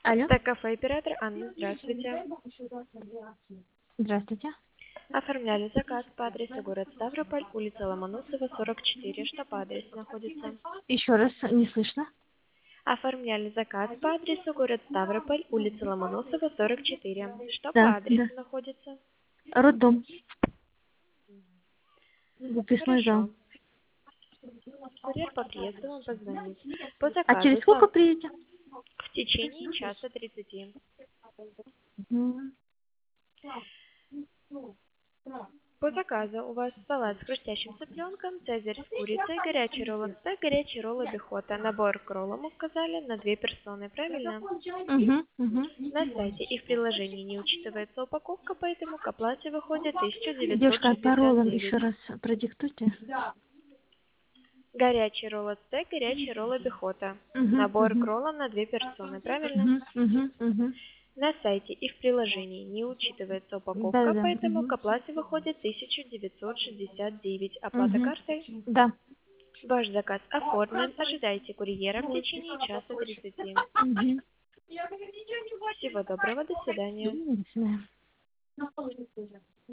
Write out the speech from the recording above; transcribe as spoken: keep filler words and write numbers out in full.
Алло. Так, кафе оператор Анна, здравствуйте. Здравствуйте. Оформляли заказ по адресу город Ставрополь, улица Ломоносова, сорок четыре. Что по адресу находится? Еще раз, не слышно. Оформляли заказ по адресу город Ставрополь, улица Ломоносова, сорок четыре. Что по Да, да. адресу находится? Роддом. Выпускной зал. Хорошо. Курьер по приезду вам позвонит. По А через заказу сколько сам приедете? в течение часа тридцати. Мгм. По заказу у вас салат с хрустящим цыпленком, цезарь с курицей, горячий ролл стек, горячий ролл бихота. Набор к роллам указали на две персоны, правильно? Мгм, мгм. На сайте и в приложении не учитывается упаковка, поэтому к оплате выходит тысяча девятьсот Девушка, а по шестьдесят роллам девять. еще раз продиктуйте. Горячий ролл стек, горячий ролл бихота. Угу, Набор к угу. роллам на две персоны, правильно? Угу, угу, угу. На сайте и в приложении не учитывается Да, упаковка, да. поэтому к Угу. оплате выходит тысяча девятьсот шестьдесят девять. Оплата Угу. картой. Да. Ваш заказ оформлен. Ожидайте курьера в течение часа тридцати. Угу. Всего доброго, до свидания. До свидания.